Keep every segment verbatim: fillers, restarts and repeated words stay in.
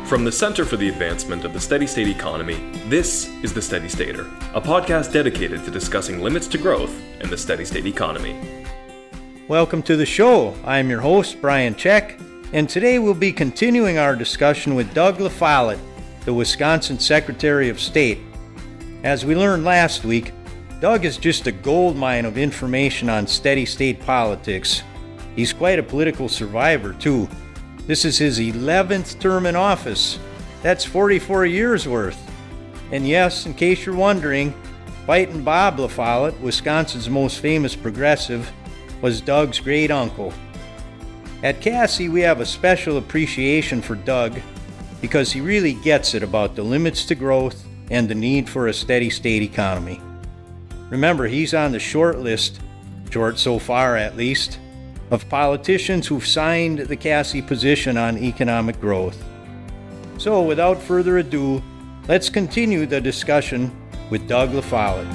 From the Center for the Advancement of the Steady State Economy, this is The Steady Stater, a podcast dedicated to discussing limits to growth in the steady state economy. Welcome to the show. I'm your host, Brian Check, and today we'll be continuing our discussion with Doug LaFollette, the Wisconsin Secretary of State. As we learned last week, Doug is just a goldmine of information on steady state politics. He's quite a political survivor, too. This is his eleventh term in office. That's forty-four years worth. And yes, in case you're wondering, Fightin' Bob LaFollette, Wisconsin's most famous progressive, was Doug's great uncle. At C A S I, we have a special appreciation for Doug because he really gets it about the limits to growth and the need for a steady state economy. Remember, he's on the short list, short so far at least, of politicians who've signed the C A S I position on economic growth. So, without further ado, let's continue the discussion with Doug LaFollette.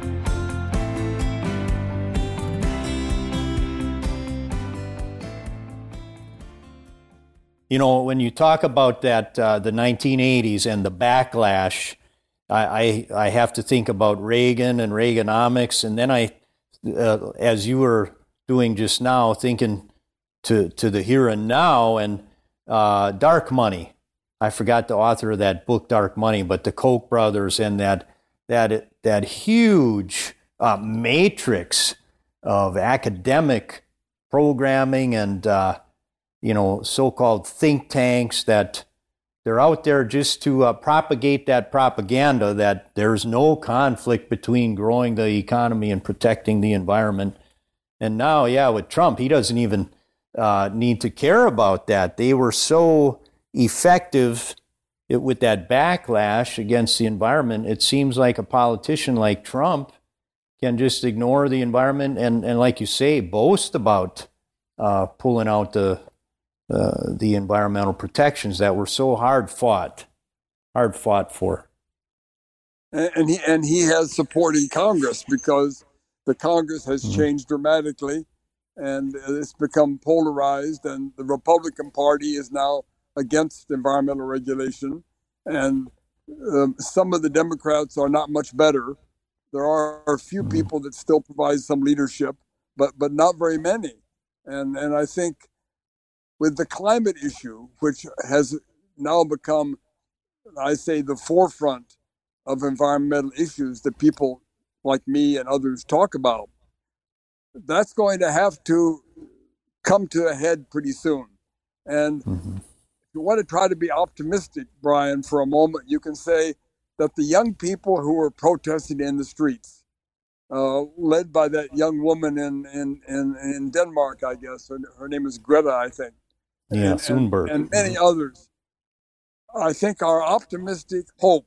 You know, when you talk about that, uh, the nineteen eighties and the backlash, I, I, I have to think about Reagan and Reaganomics, and then I, uh, as you were doing just now, thinking to to the here and now, and uh, Dark Money. I forgot the author of that book, Dark Money, but the Koch brothers and that that that huge uh, matrix of academic programming and uh, you know so-called think tanks that they're out there just to uh, propagate that propaganda that there's no conflict between growing the economy and protecting the environment. And now, yeah, with Trump, he doesn't even uh, need to care about that. They were so effective it, with that backlash against the environment. It seems like a politician like Trump can just ignore the environment and, and like you say, boast about uh, pulling out the uh, the environmental protections that were so hard fought, hard fought for. And, and he and he has support in Congress because the Congress has mm-hmm. changed dramatically, and it's become polarized, and the Republican Party is now against environmental regulation, and um, some of the Democrats are not much better. There are a few mm-hmm. people that still provide some leadership, but but not very many. And and I think with the climate issue, which has now become, I say, the forefront of environmental issues that people like me and others talk about, that's going to have to come to a head pretty soon. And mm-hmm. if you want to try to be optimistic, Brian, for a moment, you can say that the young people who are protesting in the streets, uh, led by that young woman in, in, in, in Denmark, I guess, her, her name is Greta, I think. Yeah, and, Thunberg. And, and many others, I think are optimistic hope,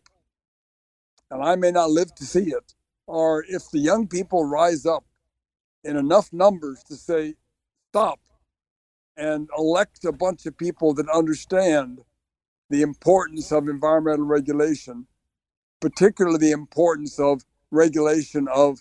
and I may not live to see it, or if the young people rise up in enough numbers to say, stop, and elect a bunch of people that understand the importance of environmental regulation, particularly the importance of regulation of,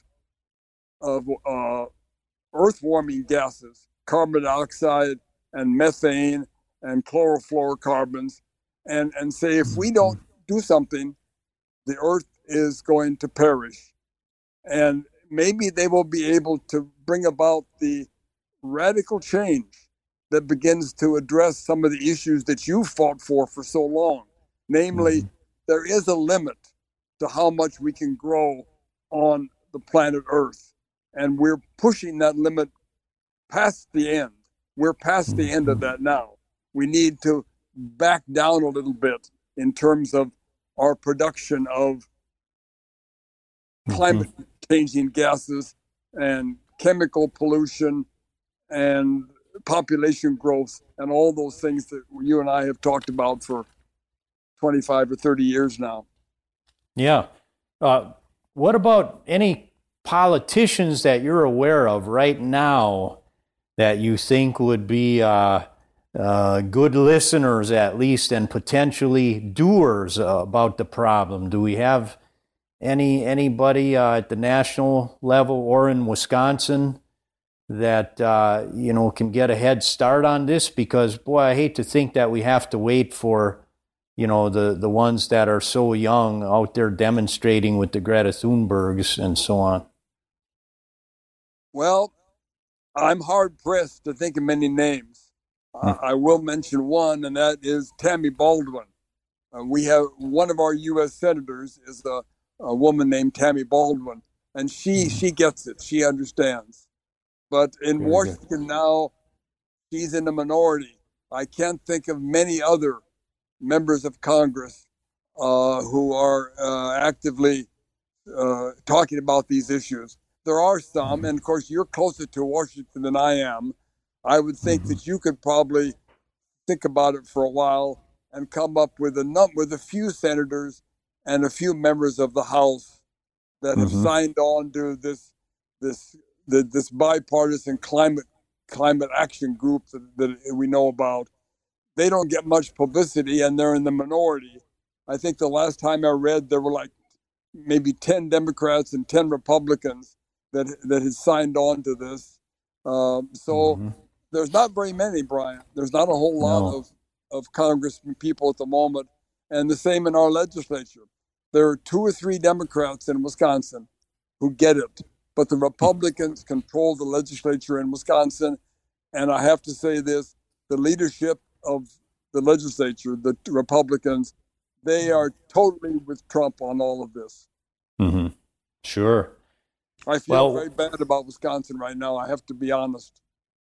of uh, earth-warming gases, carbon dioxide and methane and chlorofluorocarbons, and, and say, if we don't do something, the earth is going to perish. And maybe they will be able to bring about the radical change that begins to address some of the issues that you fought for for so long. Namely, mm-hmm. there is a limit to how much we can grow on the planet Earth. And we're pushing that limit past the end. We're past mm-hmm. the end of that now. We need to back down a little bit in terms of our production of climate mm-hmm. changing gases and chemical pollution and population growth and all those things that you and I have talked about for twenty-five or thirty years now. Yeah. Uh, what about any politicians that you're aware of right now that you think would be uh, uh, good listeners at least and potentially doers uh, about the problem? Do we have any anybody uh, at the national level or in Wisconsin that uh, you know can get a head start on this? Because boy, I hate to think that we have to wait for you know, the, the ones that are so young out there demonstrating with the Greta Thunbergs and so on? Well, I'm hard pressed to think of many names. Hmm. Uh, I will mention one, and that is Tammy Baldwin. Uh, we have one of our U S senators is a, a woman named Tammy Baldwin, and she Hmm. she gets it. She understands. But in Very Washington good. now, she's in the minority. I can't think of many other members of Congress uh, who are uh, actively uh, talking about these issues. There are some, and of course, you're closer to Washington than I am. I would think Mhm. that you could probably think about it for a while and come up with a num- with a few senators and a few members of the House that have Mhm. signed on to this this the, this bipartisan climate climate action group that, that we know about. They don't get much publicity, and they're in the minority. I think the last time I read, there were like maybe ten Democrats and ten Republicans that that had signed on to this. Um, so Mhm. there's not very many, Brian. There's not a whole lot No. of of congressmen people at the moment, and the same in our legislature. There are two or three Democrats in Wisconsin who get it, but the Republicans control the legislature in Wisconsin. And I have to say this: the leadership of the legislature, the Republicans, they are totally with Trump on all of this. Mhm. Sure. I feel Well- very bad about Wisconsin right now. I have to be honest.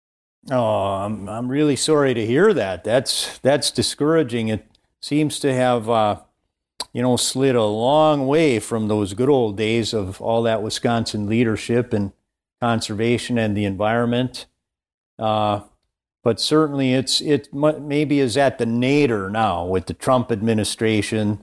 Oh, I'm I'm really sorry to hear that. That's that's discouraging. It seems to have uh, you know slid a long way from those good old days of all that Wisconsin leadership and conservation and the environment. Uh, but certainly, it's it mu- maybe is at the nadir now with the Trump administration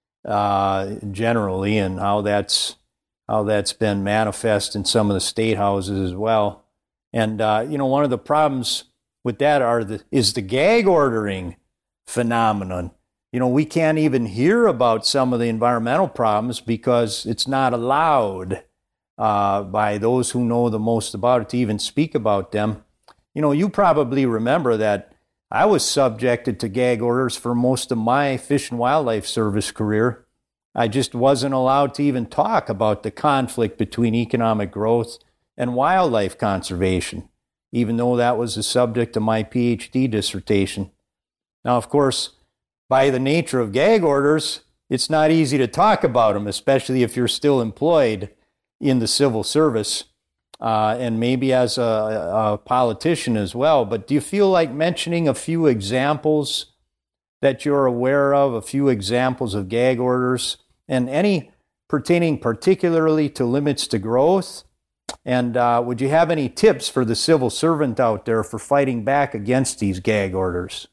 uh, generally, and how that's how that's been manifest in some of the state houses as well. And, uh, you know, one of the problems with that are the, is the gag ordering phenomenon. You know, we can't even hear about some of the environmental problems because it's not allowed uh, by those who know the most about it to even speak about them. You know, you probably remember that I was subjected to gag orders for most of my Fish and Wildlife Service career. I just wasn't allowed to even talk about the conflict between economic growth and wildlife conservation, even though that was the subject of my PhD dissertation. Now, of course, by the nature of gag orders, it's not easy to talk about them, especially if you're still employed in the civil service uh, and maybe as a, a politician as well. But do you feel like mentioning a few examples that you're aware of, a few examples of gag orders, and any pertaining particularly to limits to growth? And uh, would you have any tips for the civil servant out there for fighting back against these gag orders?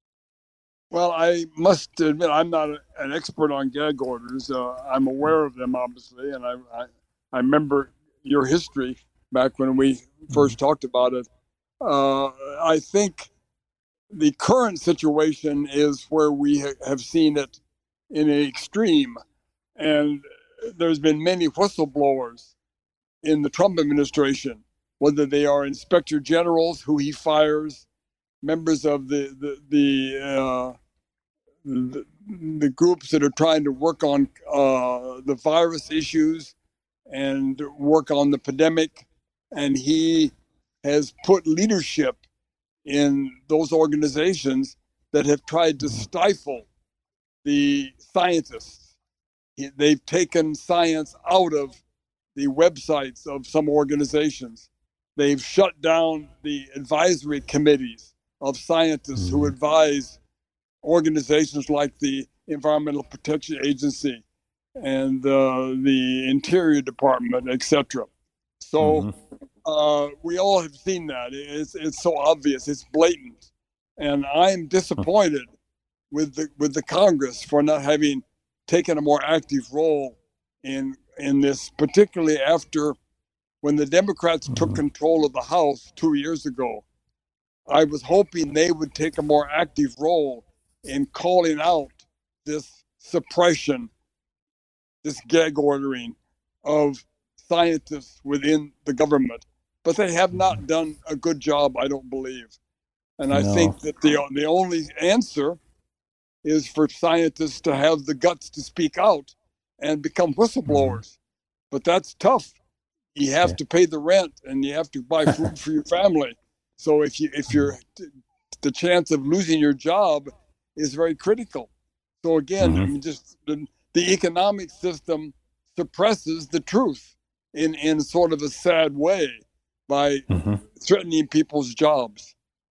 Well, I must admit I'm not a, an expert on gag orders. Uh, I'm aware of them, obviously, and I, I I remember your history back when we first talked about it. Uh, I think the current situation is where we ha- have seen it in an extreme, and there's been many whistleblowers in the Trump administration, whether they are inspector generals who he fires, members of the the the, uh, the, the groups that are trying to work on uh, the virus issues and work on the pandemic, and he has put leadership in those organizations that have tried to stifle the scientists. He, they've taken science out of the websites of some organizations. They've shut down the advisory committees of scientists who advise organizations like the Environmental Protection Agency and uh, the Interior Department, et cetera. So uh, we all have seen that. It's it's so obvious. It's blatant, and I'm disappointed with the with the Congress for not having taken a more active role in in this, particularly after when the Democrats took control of the House two years ago. I was hoping they would take a more active role in calling out this suppression, this gag ordering of scientists within the government. But they have not done a good job, I don't believe. And I No. think that the the only answer is for scientists to have the guts to speak out and become whistleblowers. Mm-hmm. But that's tough. You have yeah. to pay the rent and you have to buy food for your family. So if you if you're the chance of losing your job is very critical. So again, mm-hmm. I mean, just the, the economic system suppresses the truth in, in sort of a sad way by mm-hmm. threatening people's jobs.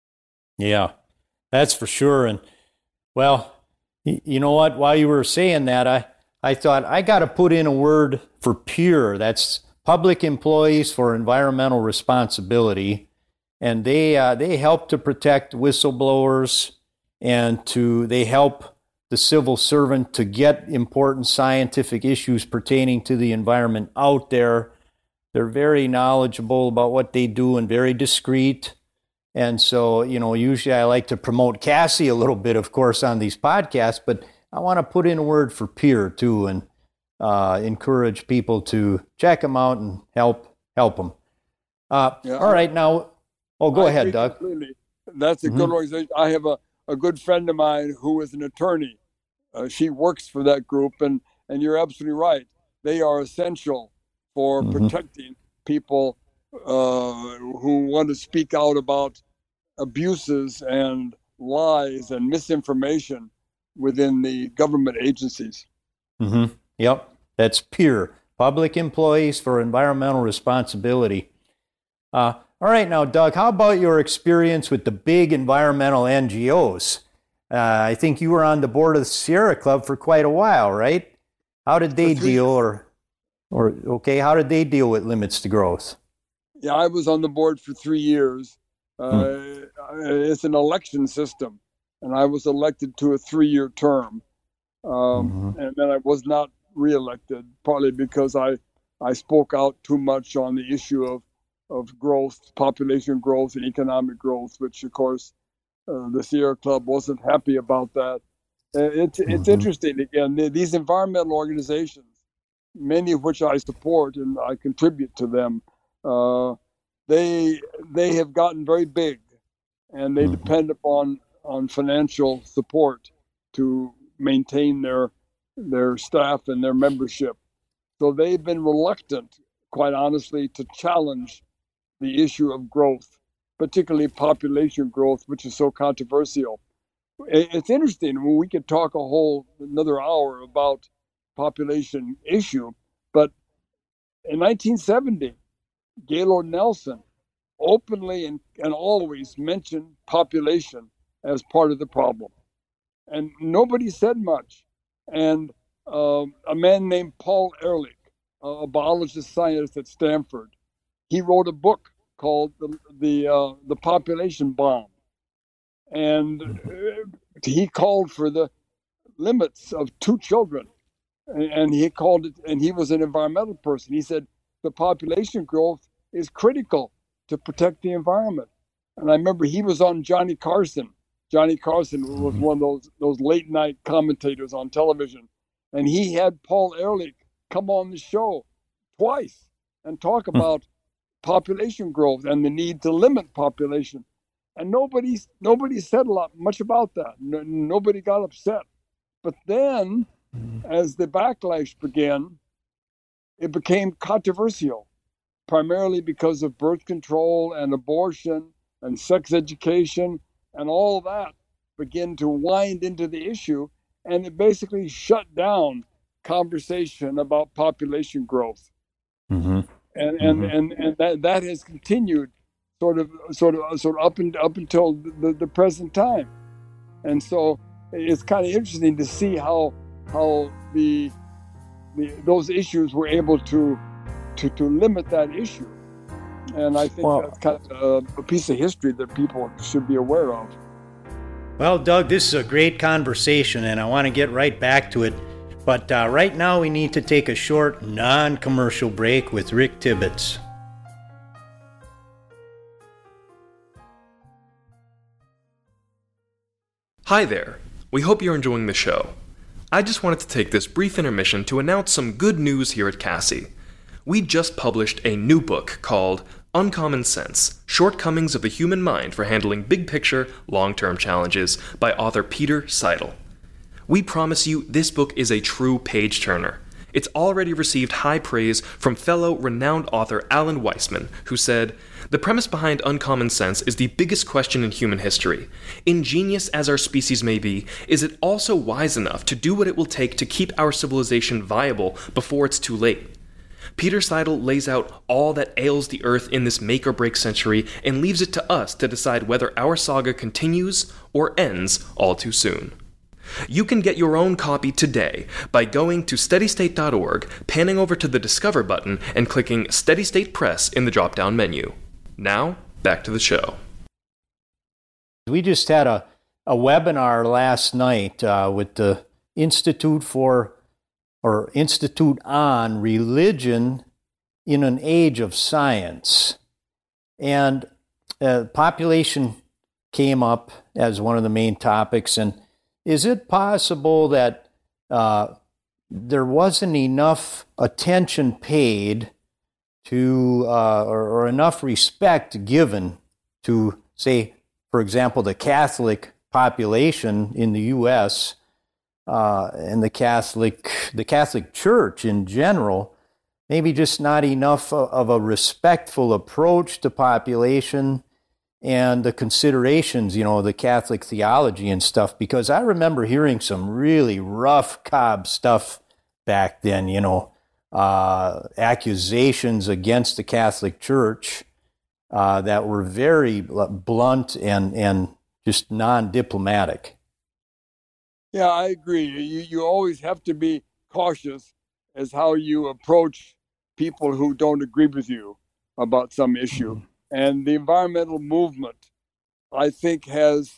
Yeah, that's for sure. And well, you know what? While you were saying that, I, I thought I got to put in a word for PEER. That's Public Employees for Environmental Responsibility. And they uh, they help to protect whistleblowers, and to they help the civil servant to get important scientific issues pertaining to the environment out there. They're very knowledgeable about what they do and very discreet. And so, you know, usually I like to promote Cassie a little bit, of course, on these podcasts, but I want to put in a word for PEER too, and uh, encourage people to check them out and help help them. Uh, yeah, all right, now. Oh, go I ahead, Doug. Completely. That's a mm-hmm. good organization. I have a, a good friend of mine who is an attorney. Uh, she works for that group, and, and you're absolutely right. They are essential for mm-hmm. protecting people uh, who want to speak out about abuses and lies and misinformation within the government agencies. Mm-hmm. Yep, that's PEER, Public Employees for Environmental Responsibility. Uh, All right, now, Doug, how about your experience with the big environmental N G Os? Uh, I think you were on the board of the Sierra Club for quite a while, right? How did they deal, or, or okay, how did they deal with limits to growth? Yeah, I was on the board for three years. Uh, hmm. It's an election system, and I was elected to a three-year term. Um, mm-hmm. And then I was not reelected, partly because I, I spoke out too much on the issue of of growth, population growth, and economic growth, which, of course, uh, the Sierra Club wasn't happy about that. Uh, it's mm-hmm. it's interesting, again, these environmental organizations, many of which I support and I contribute to them, uh, they they have gotten very big, and they mm-hmm. depend upon on financial support to maintain their their staff and their membership. So they've been reluctant, quite honestly, to challenge the issue of growth, particularly population growth, which is so controversial. It's interesting. Well, we could talk a whole another hour about population issue, but in nineteen seventy, Gaylord Nelson openly and, and always mentioned population as part of the problem. And nobody said much. And um, a man named Paul Ehrlich, a biologist scientist at Stanford, he wrote a book called the the, uh, the Population Bomb, and he called for the limits of two children, and, and he called it. And he was an environmental person. He said the population growth is critical to protect the environment. And I remember he was on Johnny Carson. Johnny Carson was one of those those late night commentators on television, and he had Paul Ehrlich come on the show twice and talk about population growth and the need to limit population. And nobody nobody said a lot much about that. No, nobody got upset. But then, as the backlash began, it became controversial, primarily because of birth control and abortion and sex education, and all that began to wind into the issue, and it basically shut down conversation about population growth. Mm-hmm. And and, mm-hmm. and and that that has continued sort of sort of sort of up and up until the, the present time. And so it's kind of interesting to see how how the, the those issues were able to to to limit that issue. And I think well, that's kind of a, a piece of history that people should be aware of. Well, Doug, this is a great conversation, and I want to get right back to it. But uh, right now we need to take a short, non-commercial break with Rick Tibbetts. Hi there. We hope you're enjoying the show. I just wanted to take this brief intermission to announce some good news here at Cassie. We just published a new book called Uncommon Sense: Shortcomings of the Human Mind for Handling Big-Picture, Long-Term Challenges by author Peter Seidel. We promise you this book is a true page-turner. It's already received high praise from fellow renowned author Alan Weisman, who said, "The premise behind Uncommon Sense is the biggest question in human history. Ingenious as our species may be, is it also wise enough to do what it will take to keep our civilization viable before it's too late?" Peter Seidel lays out all that ails the Earth in this make-or-break century and leaves it to us to decide whether our saga continues or ends all too soon. You can get your own copy today by going to steady state dot org, panning over to the Discover button, and clicking Steady State Press in the drop-down menu. Now, back to the show. We just had a, a webinar last night uh, with the Institute for, or Institute on Religion in an Age of Science. And uh, population came up as one of the main topics, and is it possible that uh, there wasn't enough attention paid to, uh, or, or enough respect given to, say, for example, the Catholic population in the U S uh, and the Catholic, the Catholic Church in general? Maybe just not enough of a respectful approach to population and the considerations, you know, the Catholic theology and stuff, because I remember hearing some really rough cob stuff back then, you know, uh, accusations against the Catholic Church uh, that were very blunt and, and just non-diplomatic. Yeah, I agree. You, you always have to be cautious as how you approach people who don't agree with you about some issue. Mm-hmm. And the environmental movement, I think, has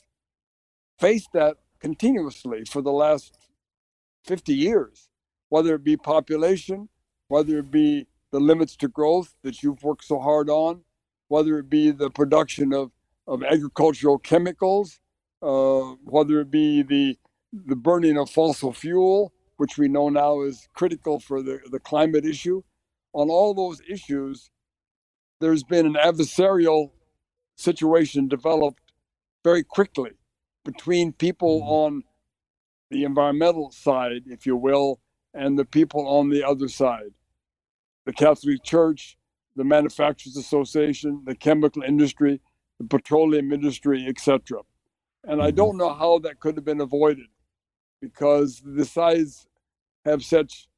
faced that continuously for the last fifty years, whether it be population, whether it be the limits to growth that you've worked so hard on, whether it be the production of, of agricultural chemicals, uh, whether it be the, the burning of fossil fuel, which we know now is critical for the, the climate issue. On all those issues, there's been an adversarial situation developed very quickly between people on the environmental side, if you will, and the people on the other side. The Catholic Church, the Manufacturers Association, the chemical industry, the petroleum industry, et cetera. And I don't know how that could have been avoided, because the sides have such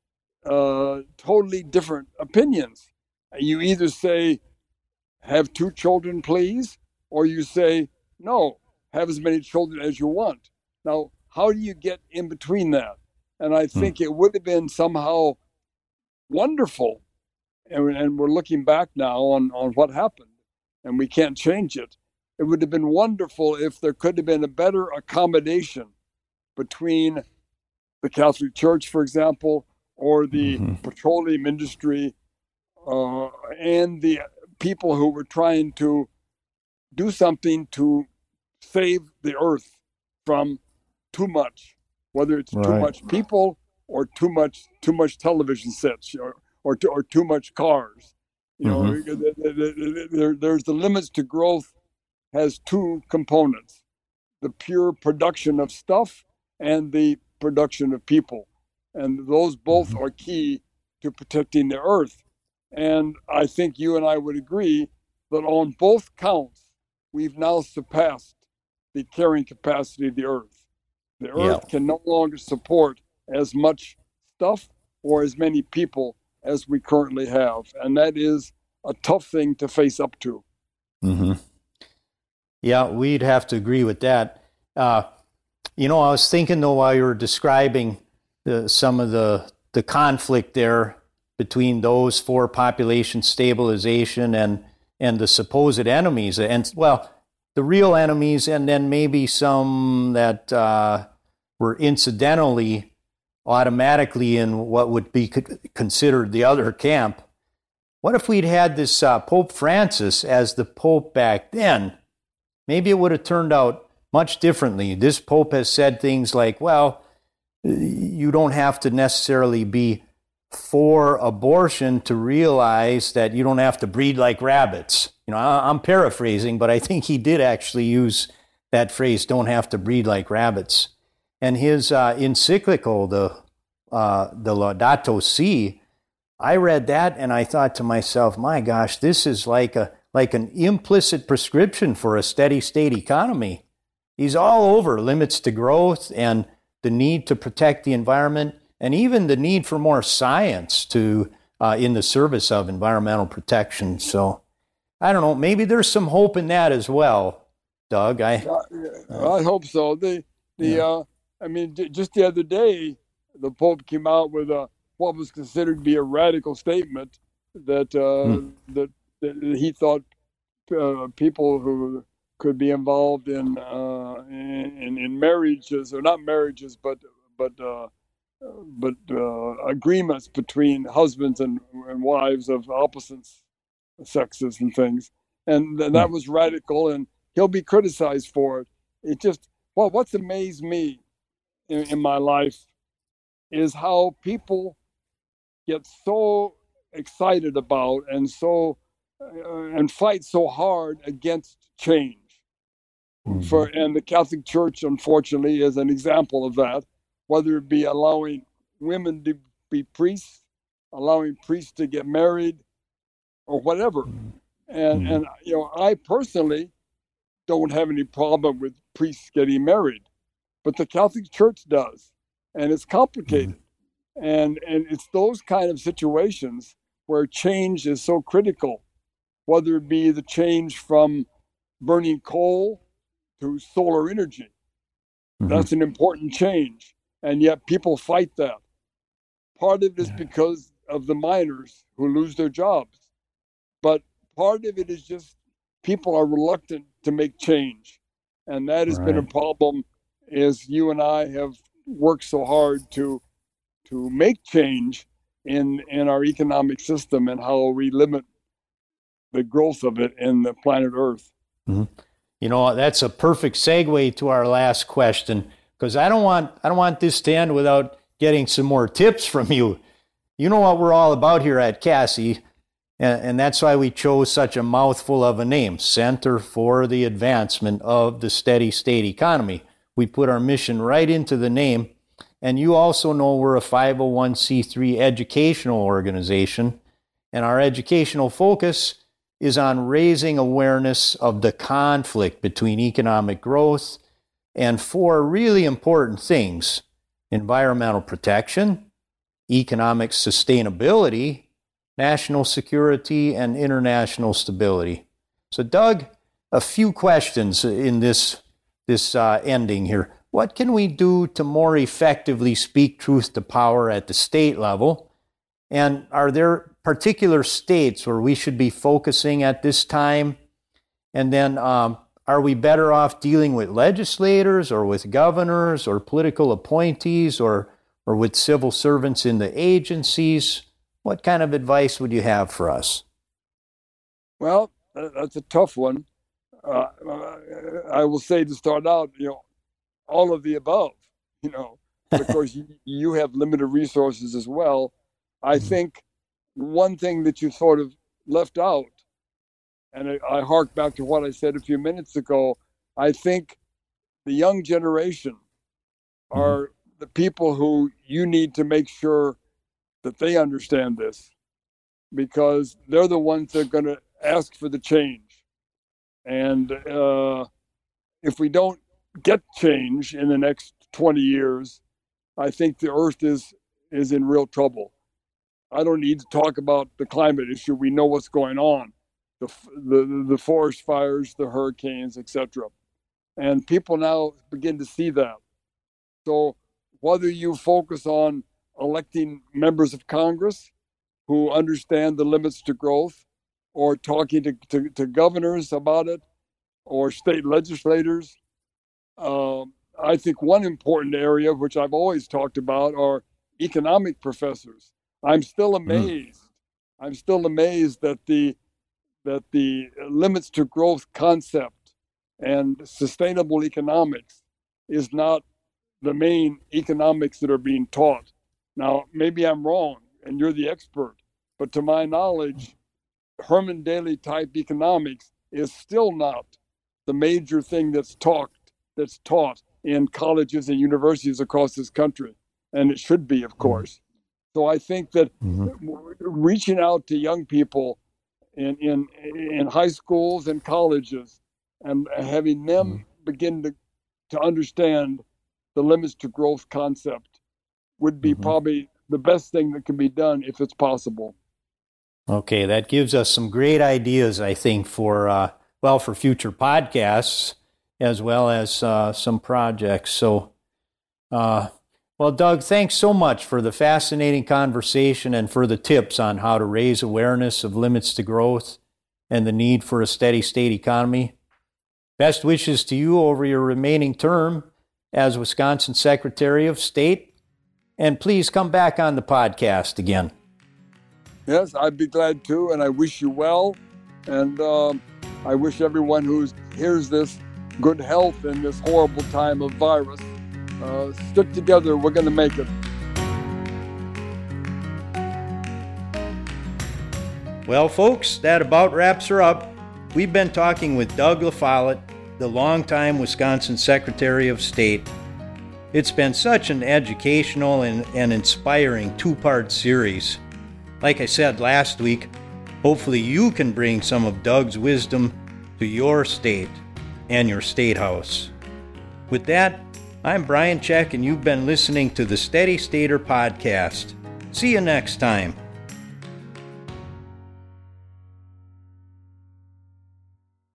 uh, totally different opinions. You either say, have two children, please, or you say, no, have as many children as you want. Now, how do you get in between that? And I think hmm. it would have been somehow wonderful, and, and we're looking back now on, on what happened, and we can't change it. It would have been wonderful if there could have been a better accommodation between the Catholic Church, for example, or the mm-hmm. petroleum industry, uh, and the people who were trying to do something to save the earth from too much, whether it's right. too much people or too much too much television sets or or too, or too much cars. You know, mm-hmm. there, there's the limits to growth has two components: the pure production of stuff and the production of people, and those both mm-hmm. are key to protecting the earth. And I think you and I would agree that on both counts, we've now surpassed the carrying capacity of the earth. The earth yeah. can no longer support as much stuff or as many people as we currently have. And that is a tough thing to face up to. Mm-hmm. Yeah, we'd have to agree with that. Uh, you know, I was thinking, though, while you were describing the, some of the, the conflict there between those for population stabilization and and the supposed enemies, and well, the real enemies, and then maybe some that uh, were incidentally, automatically in what would be considered the other camp. What if we'd had this uh, Pope Francis as the Pope back then? Maybe it would have turned out much differently. This Pope has said things like, well, you don't have to necessarily be for abortion to realize that you don't have to breed like rabbits. You know, I'm paraphrasing, but I think he did actually use that phrase, don't have to breed like rabbits. And his uh, encyclical, the uh, the Laudato Si, I read that and I thought to myself, my gosh, this is like a like an implicit prescription for a steady state economy. He's all over limits to growth and the need to protect the environment, and even the need for more science to uh, in the service of environmental protection. So I don't know, maybe there's some hope in that as well, Doug. I uh, I hope so. The the yeah. uh, I mean, just the other day, the Pope came out with a what was considered to be a radical statement that uh, hmm. that, that he thought uh, people who could be involved in, uh, in in marriages, or not marriages, but but uh, but uh, agreements between husbands and, and wives of opposite sexes and things, and th- that was radical, and he'll be criticized for it. It just well, what's amazed me in, in my life is how people get so excited about and so uh, and fight so hard against change. For and the Catholic Church, unfortunately, is an example of that. Whether it be allowing women to be priests, allowing priests to get married, or whatever. And mm-hmm. and you know, I personally don't have any problem with priests getting married, but the Catholic Church does, and it's complicated. Mm-hmm. And and it's those kind of situations where change is so critical, whether it be the change from burning coal to solar energy. Mm-hmm. That's an important change, and yet people fight that. Part of it is because of the miners who lose their jobs, but part of it is just people are reluctant to make change, and that has right. been a problem. As you and I have worked so hard to to make change in in our economic system and how we limit the growth of it in the planet Earth. Mm-hmm. You know, that's a perfect segue to our last question, because I don't want I don't want this to end without getting some more tips from you. You know what we're all about here at CASSE, and, and that's why we chose such a mouthful of a name, Center for the Advancement of the Steady State Economy. We put our mission right into the name, and you also know we're a five oh one c three educational organization, and our educational focus is on raising awareness of the conflict between economic growth and four really important things: environmental protection, economic sustainability, national security, and international stability. So, Doug, a few questions in this, this uh, ending here. What can we do to more effectively speak truth to power at the state level? And are there particular states where we should be focusing at this time? And then um, are we better off dealing with legislators or with governors or political appointees or, or with civil servants in the agencies? What kind of advice would you have for us? Well, that's a tough one. Uh, I will say to start out, you know, all of the above, you know, but of course you, you have limited resources as well. I think one thing that you sort of left out, and I, I hark back to what I said a few minutes ago, I think the young generation are mm-hmm. the people who you need to make sure that they understand this, because they're the ones that are going to ask for the change. And uh, if we don't get change in the next twenty years, I think the earth is is in real trouble. I don't need to talk about the climate issue. We know what's going on, the the, the forest fires, the hurricanes, et cetera. And people now begin to see that. So whether you focus on electing members of Congress who understand the limits to growth, or talking to, to, to governors about it, or state legislators, uh, I think one important area, which I've always talked about, are economic professors. I'm still amazed. Mm. I'm still amazed that the that the limits to growth concept and sustainable economics is not the main economics that are being taught. Now, maybe I'm wrong, and you're the expert, but to my knowledge, Herman Daly type economics is still not the major thing that's taught that's taught in colleges and universities across this country, and it should be, of course. So I think that mm-hmm. reaching out to young people in, in in high schools and colleges and having them mm-hmm. begin to, to understand the limits to growth concept would be mm-hmm. probably the best thing that can be done if it's possible. Okay, that gives us some great ideas, I think, for uh, well, for future podcasts as well as uh, some projects. So, uh, well, Doug, thanks so much for the fascinating conversation and for the tips on how to raise awareness of limits to growth and the need for a steady state economy. Best wishes to you over your remaining term as Wisconsin Secretary of State, and please come back on the podcast again. Yes, I'd be glad to, and I wish you well, and uh, I wish everyone who hears this good health in this horrible time of virus. Uh, stick together, we're going to make it. Well, folks, that about wraps her up. We've been talking with Doug LaFollette, the longtime Wisconsin Secretary of State. It's been such an educational and, and inspiring two-part series. Like I said last week, hopefully you can bring some of Doug's wisdom to your state and your state house. With that, I'm Brian Check, and you've been listening to the Steady Stater Podcast. See you next time.